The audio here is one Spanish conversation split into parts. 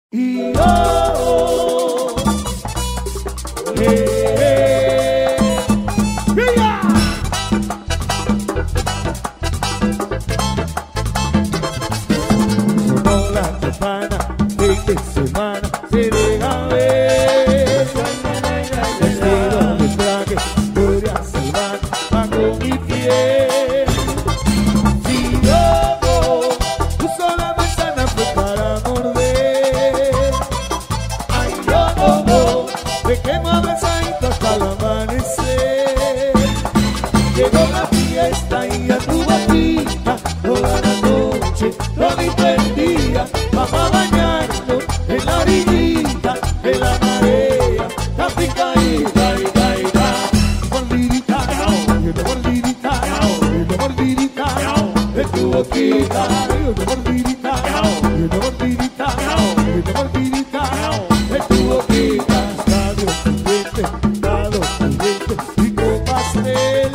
Y oh, ¡viva! Sonó la campana, fin de semana se deja ver. Vestido de traje, voy a salvar bajo mi piel. Si yo puso la manzana fue para morder. Ay, yo no, me quemo abrazadito hasta el amanecer. Llegó la fiesta y a tu boquita toda la noche, todito el día. Vamos a bañarnos en la orillita de la marea, la picadita y caída. Mordidita, una mordidita, una mordidita de tu boquita. Una mordidita, una mordidita, una mordidita de tu boquita. Dado juguete, rico pastel.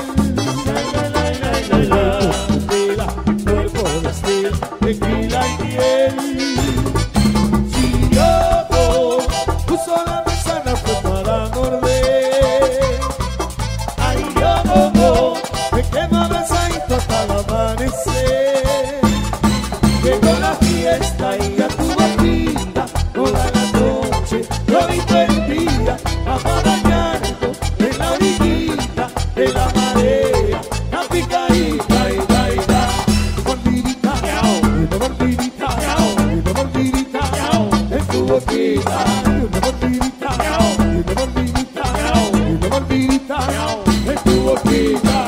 Cuerpo de estilo, tequila y miel. Si yo puso la manzana fue para morder. Ay, yo no, me quemo abrazadito hasta el amanecer. Llegó la fiesta y a tu boquita toda la noche, todito el día. Vamos a bañarnos en la orillita de la marea, la picadita y caída. Mordidita, una mordidita, una mordidita en tu boquita. Una mordidita, una mordidita, una mordidita en tu boquita.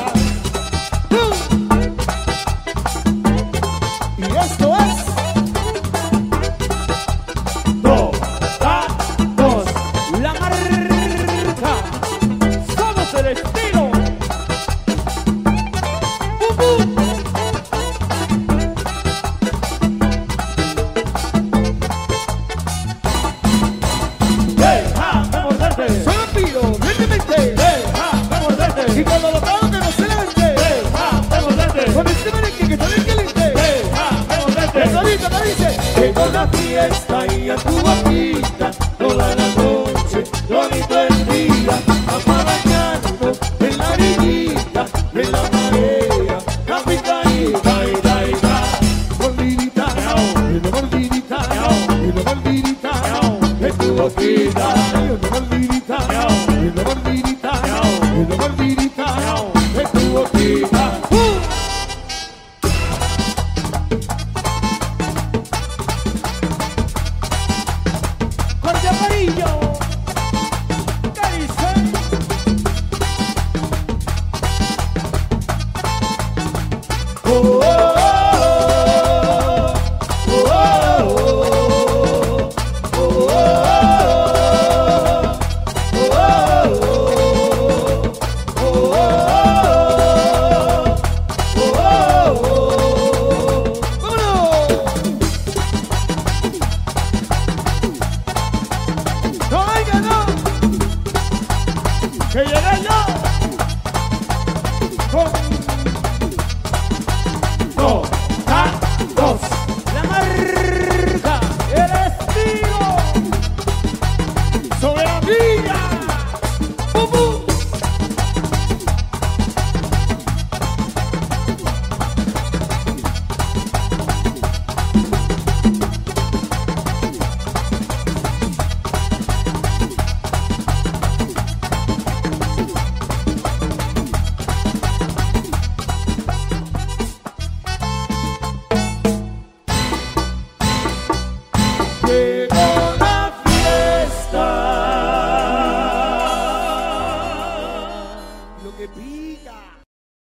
Y esto es dos, la marca. Somos el estilo. Déjame morderte. Soy vampiro, lentamente. Déjame morderte. Y cuando lo cago que no se levante. Déjame morderte. Con este merengue que está bien caliente. Déjame morderte. El solito me dice. Llegó la fiesta y a tu boquita toda la noche, todito el día. Vamos a bañarnos en la orillita de la marea, la picadita y caída. Mordidita, una mordidita, una mordidita en tu boquita. Una mordidita, una mordidita, una mordidita en tu boquita. Jorge Amarillo.